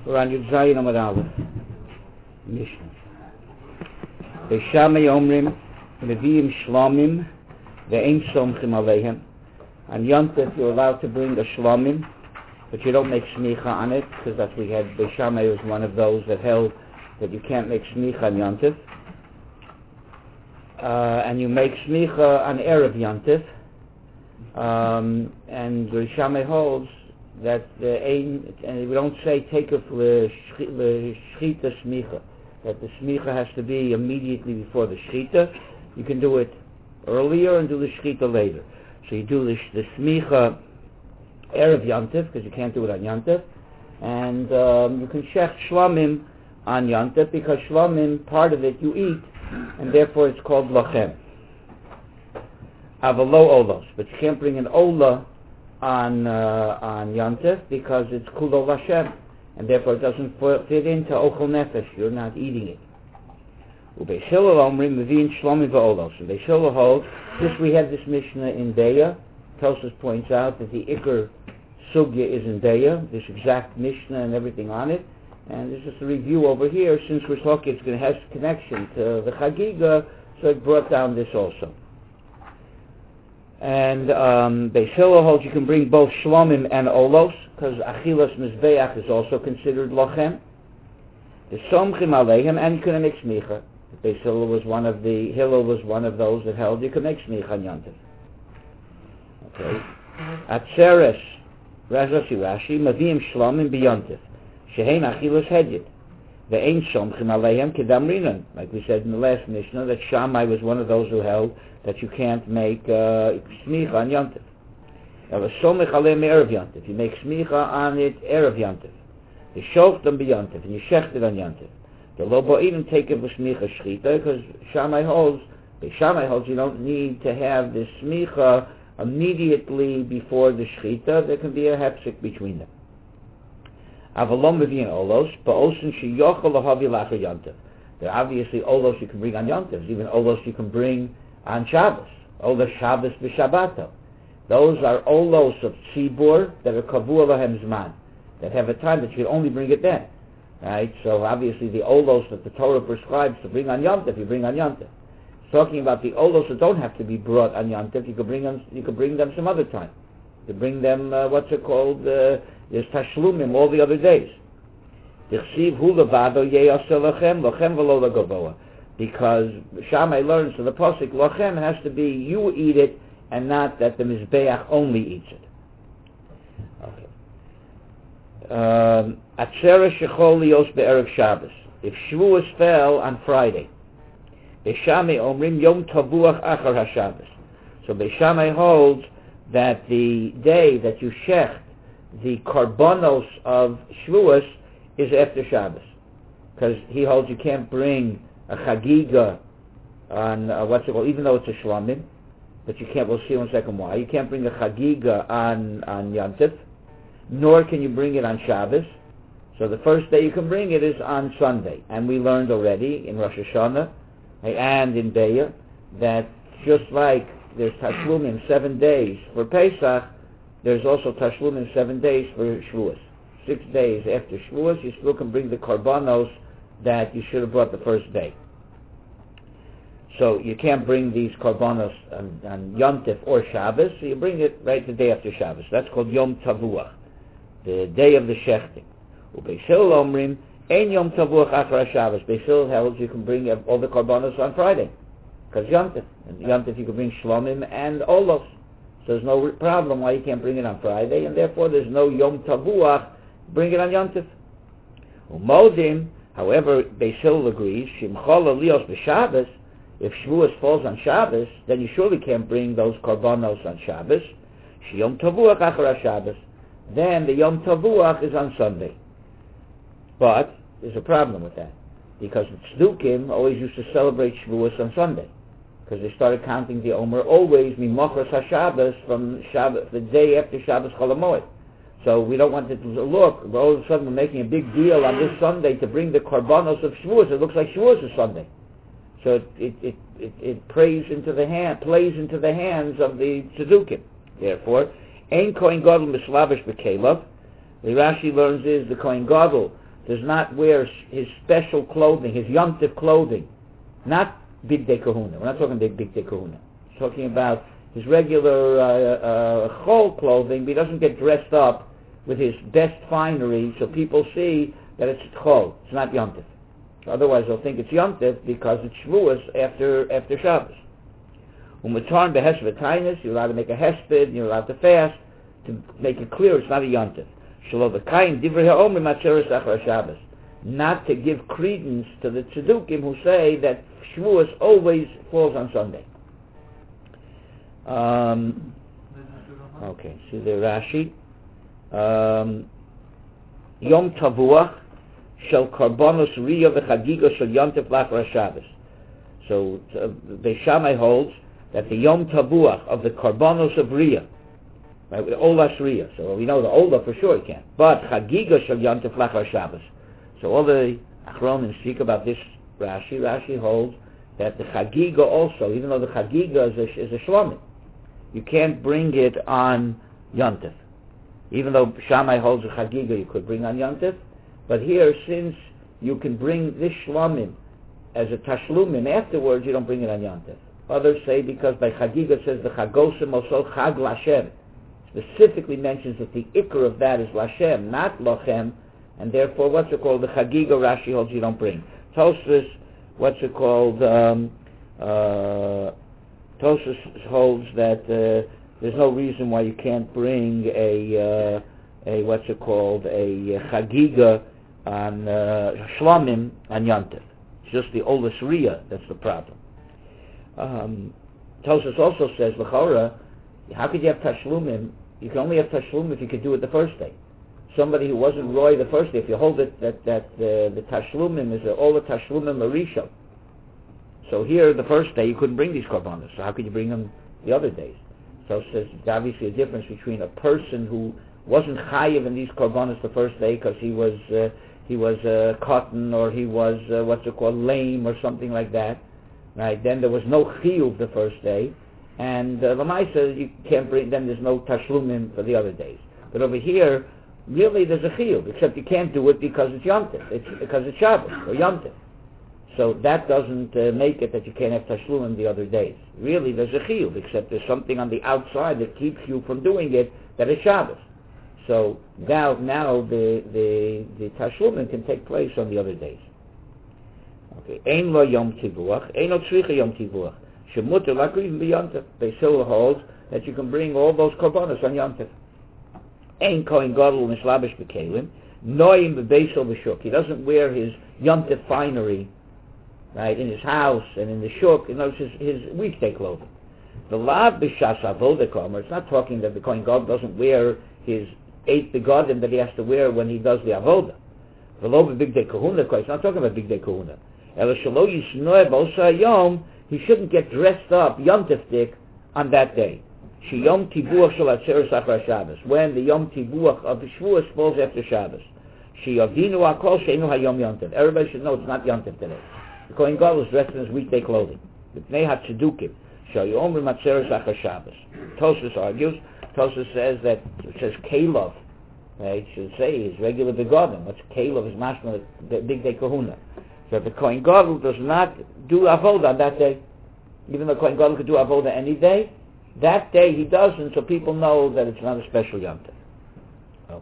We're on Yud Zayin Amud Aleph. Mishnah. Beishamai Omrim, Nevi'im Shlomim, Ve'ein Somchim Aleihem. On Yom Tov, you're allowed to bring a Shlomim, but you don't make smicha on it, because that's we had. Beishamai was one of those that held that you can't make smicha on Yom Tov. And you make smicha on Erev Yom Tov. And Beishamai holds that and we don't say take of l'shchita smicha, that the smicha has to be immediately before the shchita. You can do it earlier and do the shchita later. So you do the smicha erev Yom Tov, because you can't do it on Yom Tov, and you can shech shlomim on Yom Tov, because shlomim, part of it you eat, and therefore it's called lachem. Avalo olos, but you can't bring an olah on Yom Tov, because it's kulo Lashem, and therefore it doesn't fit into ochel nefesh. You're not eating it. Ubeis Hillel omrim mevi'in shlomim va'olos. And Beis Hillel holds this. We have this Mishnah in Deya. Tosfos points out that the Iker sugya is in Deya, this exact Mishnah and everything on it. And there's just a review over here. Since we're talking, it's going to have connection to the Chagiga, so it brought down this also. And Beis Hillel holds you can bring both shlomim and olos, because achilas mizbeach is also considered lochem. The somchim aleihem, and you can make smicha. Beis Hillel was one of those that held you can make smicha on Yom Tov. Okay. Atzeres Rashi maviim shlomim b'Yom Tov shehein achilas hedyet ve'ein somchim aleihem kedamrinan. Like we said in the last Mishnah, that Shammai was one of those who held that you can't make smicha on Yom Tov. Somech aleim erev Yom Tov. You make smicha on it erev Yom Tov. You shoftem b'Yom Tov, and you shecht it on Yom Tov. The lo bo'idin take it with smicha shchita, because Shammai holds you don't need to have the smicha immediately before the shchita. There can be a hepsik between them. Avalom mevi'in olos ba'osin sheyochel lahavi lacher Yom Tov. There are obviously olos you can bring on Yom Tov, even olos you can bring on Shabbos. Olos Shabbos b'Shabbato. Those are olos of tzibur that are kavua lahem zman, that have a time that you can only bring it then. Right? So obviously the olos that the Torah prescribes to bring on Yom Tov, you bring on Yom Tov. Talking about the olos that don't have to be brought on Yom Tov, you could bring them some other time. You bring them there's tashlumim all the other days. Because Shammai learns from the pasuk lochem has to be you eat it, and not that the mizbeach only eats it. Okay. Atzeres shechol lios be'erev Shabbos. If Shavuos fell on Friday, Beishamai omrim yom tavuach achar haShabbos. So Beishamai holds that the day that you shecht the karbonos of Shavuos is after Shabbos, because he holds you can't bring a chagiga on even though it's a shlomim, but you can't. We'll see in a second why you can't bring a chagiga on Yom Tov, nor can you bring it on Shabbos. So the first day you can bring it is on Sunday, and we learned already in Rosh Hashanah and in Deya that just like there's tashlumim 7 days for Pesach, there's also tashlumim 7 days for Shavuos. 6 days after Shavuos, you still can bring the karbanos that you should have brought the first day. So you can't bring these karbanos on Yom Tov or Shabbos, so you bring it right the day after Shabbos. That's called Yom Tavuach, the day of the shechting. Ubeis Hillel omrim ein Yom Tavuach achar Shabbos. Beis Hillel holds you can bring all the karbanos on Friday, because Yom Tov. And Yom Tov you can bring shlomim and olos. So there's no problem why you can't bring it on Friday, and therefore there's no Yom Tavuach. Bring it on Yom Tov. Umodim, however, Beis Hillel agrees, Shimchol Lios b'Shabbos. If Shavuos falls on Shabbos, then you surely can't bring those karbanos on Shabbos. Yom Tavuach achar Shabbos. Then the Yom Tavuach is on Sunday. But there's a problem with that, because the Tzdukim always used to celebrate Shavuos on Sunday, because they started counting the Omer always Mimochos HaShabbos from Shabbos, the day after Shabbos Chol HaMoed. So we don't want it to look, all of a sudden we're making a big deal on this Sunday to bring the karbanos of Shavuos. It looks like Shavuos is Sunday. So it plays into the hands of the Tzdukim. Therefore, Ein Kohen Gadol Mislavish B'Kelev. The Rashi learns is the Kohen Gadol does not wear his special clothing, his Yom Tov clothing, not Big Day Kahuna. We're not talking Big Day Kahuna. We're talking about his regular Chol clothing, but he doesn't get dressed up with his best finery so people see that it's Chol. It's not Yom Tov. Otherwise they'll think it's Yom Tov because it's Shavuos after Shabbos. Umatarn behesed v'tainis, you're allowed to make a hesped, you're allowed to fast, to make it clear it's not a Yom Tov. Shelo v'kayin divrei ha'omrim atzeres achar Shabbos. Not to give credence to the Tzedukim who say that Shavuos always falls on Sunday. Okay, see the Rashi. Yom Tavuach shel Karbonos Riyah v'Chagiga shel Yom Tov lachar Shabbos. So Beis Shammai holds that the Yom Tavuach of the Karbonos of Riyah, right, with Olas Riyah. So we know the Ola for sure he can't. But Chagiga shel Yom Tov lachar Shabbos. So all the Achronim speak about this Rashi. Rashi holds that the Chagiga also, even though the Chagiga is a Shlomim, you can't bring it on Yom Tov. Even though Shammai holds a Chagiga, you could bring on Yom Tov. But here, since you can bring this Shlomim as a Tashlumim afterwards, you don't bring it on Yom Tov. Others say because by Chagiga it says the Chagosim also Chag Lashem. Specifically mentions that the Iker of that is Lashem, not Lochem, and therefore what's it called? The Chagiga Rashi holds you don't bring. Tosfos, what's it called? Tosfos holds that there's no reason why you can't bring a what's it called? A Chagiga on Shlomim on Yom Tov. It's just the Olas Riyah that's the problem. Tosfos also says, L'chora, how could you have Tashlumim? You can only have Tashlumim if you could do it the first day. Somebody who wasn't Roy the first day, if you hold it that the Tashlumim is all the Tashlumim Marisha. So here, the first day, you couldn't bring these korbanos. So how could you bring them the other days? So it says there's obviously a difference between a person who wasn't chayiv in these korbanos the first day because he was cotton or he was lame or something like that. Right? Then there was no chiyuv the first day, and Lamaisa you can't bring. Then there's no tashlumim for the other days. But over here, really there's a chiyuv, except you can't do it because it's Yom Tov. It's because it's Shabbos or Yom Tov. So that doesn't make it that you can't have tashlumim the other days. Really, there's a chiyuv, except there's something on the outside that keeps you from doing it that is Shabbos. So now the tashlumim can take place on the other days. Okay, ein lo yom tivuach, ein lo tzricha yom tivuach. Shemuter lakriv b'yom tov. Beis Hillel holds that you can bring all those korbanos on Yom Tov. Ein kohen gadol nishlabish b'kelim, noim b'beisel b'shuk. He doesn't wear his Yom Tov finery, right, in his house and in the shuk. You know, his weekday clothing. The lav b'shas avodah kamer. It's not talking that the kohen gadol doesn't wear his 8 begodim that he has to wear when he does the avodah. The lo b'big day kahuna. It's not talking about big day kahuna. He shouldn't get dressed up Yom Tif on that day. Yom Tibuach shel Atzeres Achar Shabbos, when the Yom Tibuach of the Shavuos falls after Shabbos. Everybody should know it's not Yom Tif today. The Kohen Gadol is dressed in his weekday clothing. Tosfos argues. Tosfos says that it says Kalov. It should say his regular begodim. What's Kalov is mashma the big day kahuna. So if the Kohen Gadol does not do avodah on that day, even though the Kohen Gadol could do avodah any day, that day he doesn't, so people know that it's not a special Yom Tov.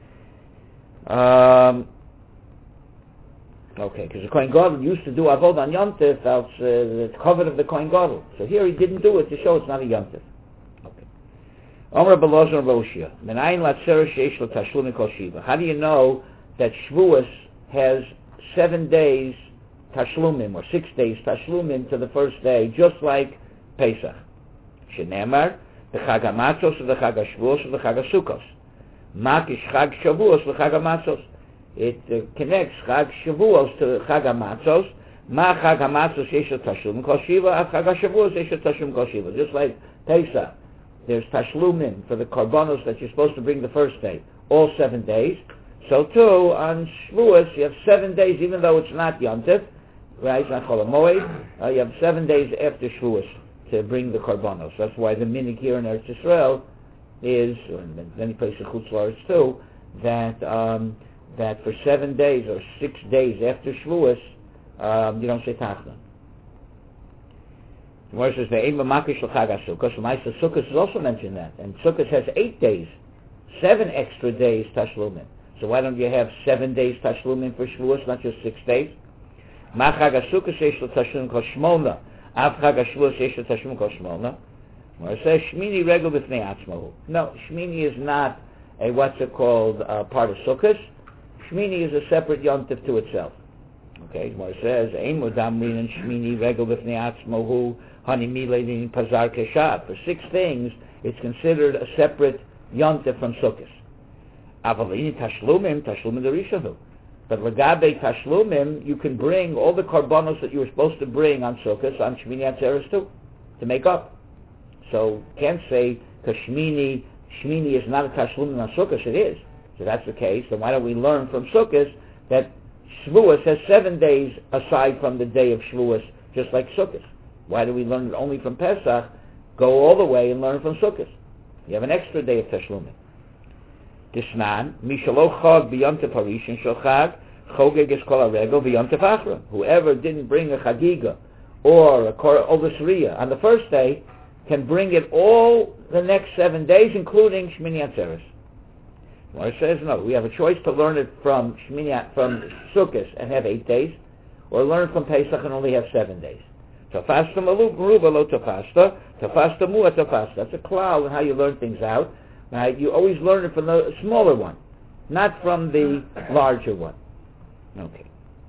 Okay, because the Kohen Gadol used to do avodah on Yom Tov, else the covet of the Kohen Gadol. So here he didn't do it to show it's not a Yom Tov. Okay. Omer Belozor Roshia, Menayin Latzeres Sheish Lo Tashlum Kol Shiva. How do you know that Shavuos has 7 days Tashlumim, or 6 days Tashlumim to the first day, just like Pesach? Shenemar, the Chag HaMatzos, the Chag HaShavuos, the Chag HaSukkos. Makish Chag Shavuos, the Chag HaMatzos. It connects Chag Shavuos to Chag HaMatzos. Ma Chag HaMatzos Yesh Tashlumim Kol Shiva, Chag HaShavuos Yesh Tashlumim Kol Shiva. Just like Pesach, there's Tashlumim for the korbanos that you're supposed to bring the first day, all 7 days. So too, on Shavuos, you have 7 days, even though it's not Yom Tov, right, it's not Chol HaMoed, you have 7 days after Shavuos to bring the korbanos. That's why the minig here in Eretz Yisrael is, or in many places in Chutz La'aretz too, that that for 7 days or 6 days after Shavuos, you don't say Tachnun. The Gemara says, "Ve'ein b'makish l'chag HaSukkos." Sukkos is also mentioned that, and Sukkos has 8 days, 7 extra days Tashlumin. So why don't you have 7 days Tashlumin for Shavuos, not just 6 days? Ma chag HaSukkos yesh lo Tashlumin kol shmona, av chag HaShavuos yesh lo Tashlumin kol shmona. Where it says Shmini regel b'fnei atzmahu. No, Shmini is not a part of Sukkos. Shmini is a separate yontif to itself. Okay, where it says Ein modam linin Shmini regel b'fnei atzmahu hani milein pazar keshav. For 6 things, it's considered a separate yontif from Sukkos. Avalini tashlumim derishahu. But legabe tashlumim, you can bring all the karbanos that you were supposed to bring on Sukkos on Shmini Atzeres too, to make up. So can't say because Shmini is not a tashlumim on Sukkos. It is. So that's the case. Then why don't we learn from Sukkos that Shavuos has 7 days aside from the day of Shavuos, just like Sukkos? Why do we learn it only from Pesach? Go all the way and learn from Sukkos. You have an extra day of tashlumim. Disnan mishalo chag b'yontif harishin shachag chogeg es kol haregel b'yontif achron. Whoever didn't bring a chagiga or a ovasriya on the first day can bring it all the next 7 days, including Shmini Atzeres. Well, it says no. We have a choice to learn it from Sukkos and have 8 days, or learn from Pesach and only have 7 days. Tafasta meruba lo tafasta, tafasta mu'a tafasta. That's a cloud in how you learn things out. Right? You always learn it from the smaller one, not from the larger one. Okay.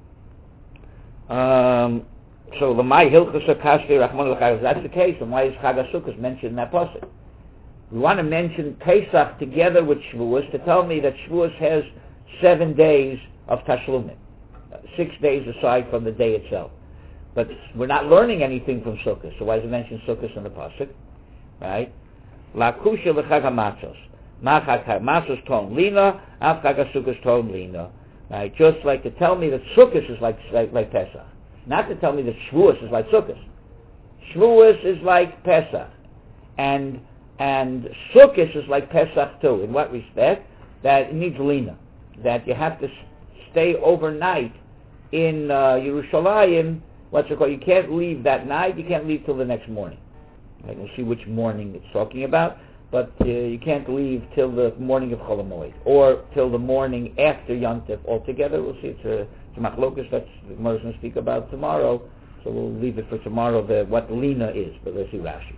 So l'may hilchos hakashvei rachmana l'chag. If that's the case, then why is Chag HaSukkos mentioned in that pasuk? We want to mention Pesach together with Shavuos to tell me that Shavuos has 7 days of Tashlumin, 6 days aside from the day itself. But we're not learning anything from Sukkos, so why does it mention Sukkos in the pasuk? Right? La kusha l'chag hamatzos. Ma chag hamatzos ton lina, av chag HaSukkos ton lina. Right? Just like to tell me that Sukkos is like Pesach. Not to tell me that Shavuos is like Sukkos. Shavuos is like Pesach. And Sukkos is like Pesach too. In what respect? That it needs lina. That you have to stay overnight in Yerushalayim. What's it called? You can't leave that night. You can't leave till the next morning. Right? We'll see which morning it's talking about. But you can't leave till the morning of Chol HaMoed, or till the morning after Yom Tov altogether. We'll see. It's a machlokus that's the Gemara is going to speak about tomorrow. So we'll leave it for tomorrow. What lina is. But let's see Rashi.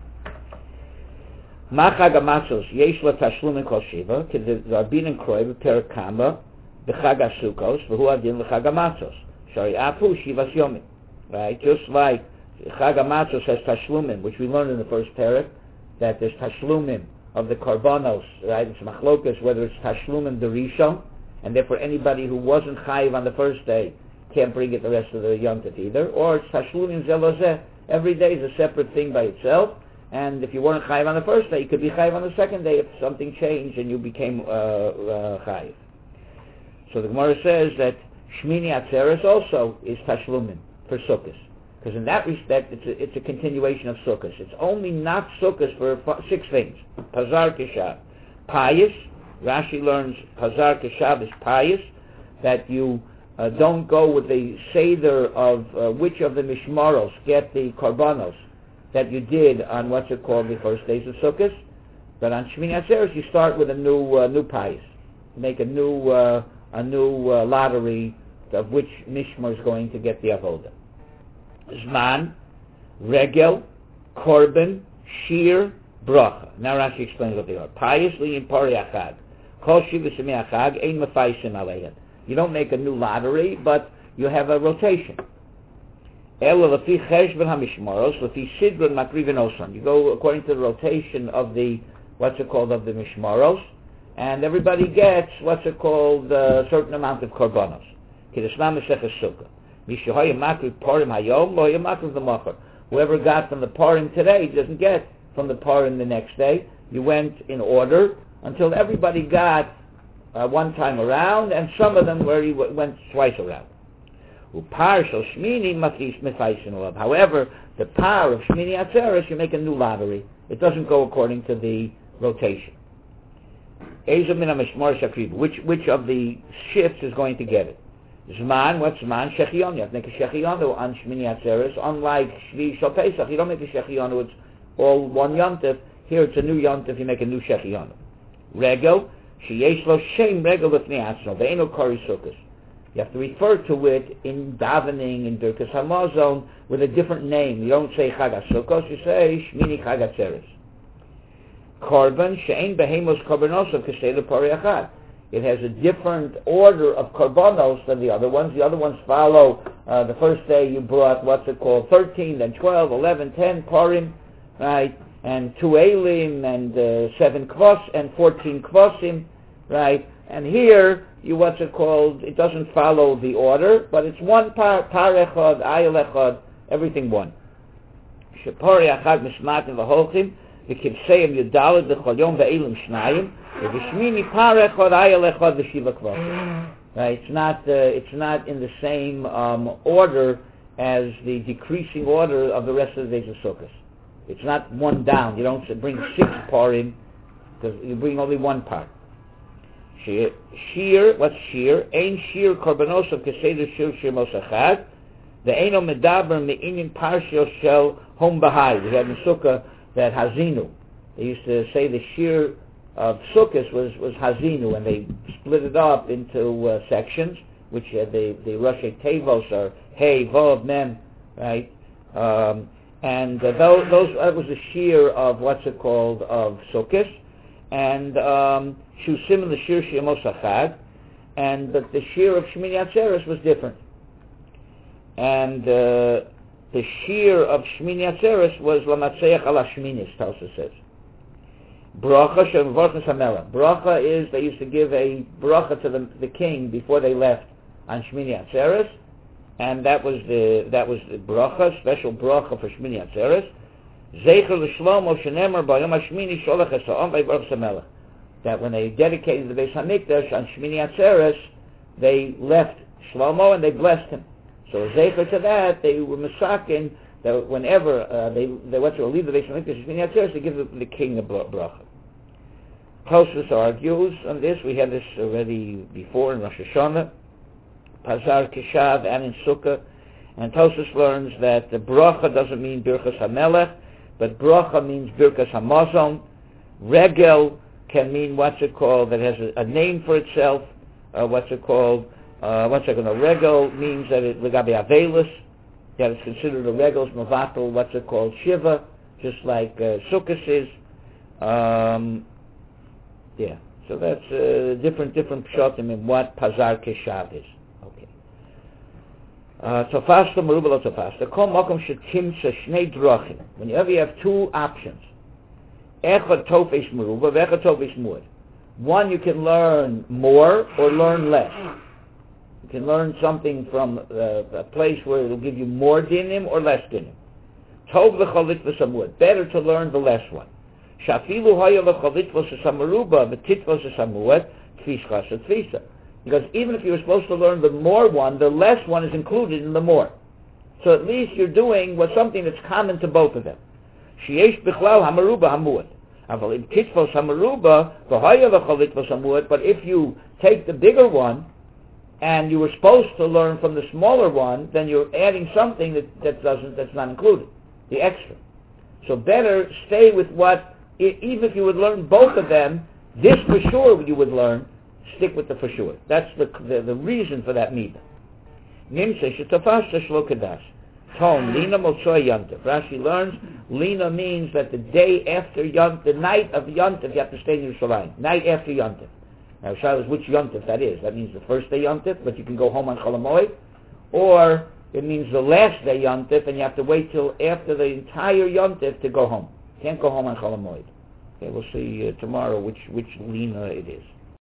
Ma chag hamatzos yesh lo tashlumin kol shiva k'darbin kroi b'perek kama b'chag HaSukkos v'hu adin l'chag hamatzos shari afu shivas yomim. Right, just like Chag HaMatzos has tashlumin, which we learned in the first parak, that there's tashlumin of the karbanos. Right, it's machlokas whether it's tashlumin derishon, and therefore anybody who wasn't chayiv on the first day can't bring it the rest of the Yom Tov either, or it's tashlumin zelozeh. Every day is a separate thing by itself. And if you weren't chayiv on the first day, you could be chayiv on the second day if something changed and you became chayiv. So the Gemara says that Shmini Atzeres also is tashlumin for Sukkos, because in that respect it's a continuation of Sukkos. It's only not Sukkos for 6 things. Pazar Keshav, pious. Rashi learns Pazar Keshav is pious, that you don't go with the seder of which of the mishmaros get the karbanos that you did on the first days of Sukkos, but on Shmini Atzeres you start with a new pious. Make a new lottery of which mishmar is going to get the avoda. Zman, regel, korban, shir, bracha. Now Rashi explains what they are. Piously in pari achag, kol shiva semi achag ein mefaisim aleihen. You don't make a new lottery, but you have a rotation. Ela lefi cheshbon hamishmaros lefi sidron makriven osan. You go according to the rotation of the of the mishmaros, and everybody gets a certain amount of korbanos. Kiddushman Masechus Sukkah. Whoever got from the parim today doesn't get from the parim the next day. You went in order until everybody got one time around, and some of them went twice around. However, the par of Shmini Atzeres, you make a new lottery. It doesn't go according to the rotation. Which of the shifts is going to get it? Zman, what's Zman? Shechionu. You have to make a Shechionu on Shmini Atzeres. Unlike Shvi Shal Pesach, you don't make a Shechionu, it's all one Yontif. Here it's a new Yontif, you make a new Shechionu. Regel, Sheyesh Lo Shem Regel Lefnei Atzmo, Ve'eno Kori Sukkos. You have to refer to it in davening, in Birkas Hamazon, with a different name. You don't say Chag HaSukkos, you say Shmini Chag Atzeres. Korban, She'ein Behemos Korbanosov, Kesei L'Pori Achad. It has a different order of korbanos than the other ones. The other ones follow, the first day you brought, 13, then 12, 11, 10 parim, right? And 2 elim, and 7 kvos, and 14 kvosim, right? And here, it doesn't follow the order, but it's one par echad, ayel echad, everything one. Shepori achad mismat in the holchim, v'kivseim yudalad v'chol yom v'elim shnayim, v'shmini par echad, ayel echad, v'shiva kvosim. Right? It's not in the same order as the decreasing order of the rest of the days of Sukkot. It's not one down. You don't bring 6 parim, because you bring only one par. Shir, what's shir? Ein shir korbanos of keseder shir shir mosachad. The eino medaber me'inin parshio shel hom bahai. We had in Sukkah that hazinu. They used to say the shir of Sukkot was hazinu, and they split it up into sections, which the Roshei Tevos are hey, vav, mem, right? And that was the shir of of Sukkot. And Shusim the Shir Shemosachad, but the Shir of Shmini Atzeres was different. And the Shir of Shmini Atzeres was Lamatzeach ala Shminis, Talsa says. Bracha Shem Vorchas HaMelech. Bracha is, they used to give a bracha to the king before they left on Shmini Atzeres, and that was the bracha, special bracha for Shmini Atzeres. Zeicher l'shlomo shenemar b'yom hashmini sholach esa'om v'yivorach samelech. That when they dedicated the Beis Hamikdash on Shmini Atzeres, they left Shlomo and they blessed him. So zeicher to that, they were masakin that whenever they went to leave the Beis Hamikdash on Shmini Atzeres, they give the king a bracha. Tosfos argues on this. We had this already before in Rosh Hashanah, Pazar Kishav, and in Sukkah. And Tosfos learns that the bracha doesn't mean Birchas HaMelech, but bracha means Birkas Hamazon. Regel can mean that has a name for itself. Regel means that it legabe avelis, that it's considered a regel's mavatal. Shiva, just like Sukkot is. So that's different pshatim in what Pazar Keshav is. Tofasta meruba lo tofasta. Kol makom shetimtza shnei drachim. Whenever you have 2 options, echad tofes meruba, v'echad tofes muad. One, you can learn more or learn less. You can learn something from a place where it will give you more dinim or less dinim. Tov v'chalit v'samuad. Better to learn the less one. Shafilu haya v'chalit v'samuruba v'tit v'samuad tfischa tfisa. Because even if you were supposed to learn the more one, the less one is included in the more. So at least you're doing something that's common to both of them. Sheyesh bichlal hamaruba hamuad. Avalim kitfos hamaruba v'haya v'chalitvos hamuad. But if you take the bigger one and you were supposed to learn from the smaller one, then you're adding something that's not included, the extra. So better stay with even if you would learn both of them, this for sure you would learn. Stick with the for sure. That's the reason for that midah. Nimsa shetafashta shlo kedas. Tom lina motzoy yontif. Rashi learns lina means that the day after yontif, the night of yontif, you have to stay in Yerushalayim. Night after yontif. Now, Shaila is which yontif that is. That means the first day yontif, but you can go home on Chol HaMoed, or it means the last day yontif, and you have to wait till after the entire yontif to go home. Can't go home on Chol HaMoed. Okay, we'll see tomorrow which lina it is.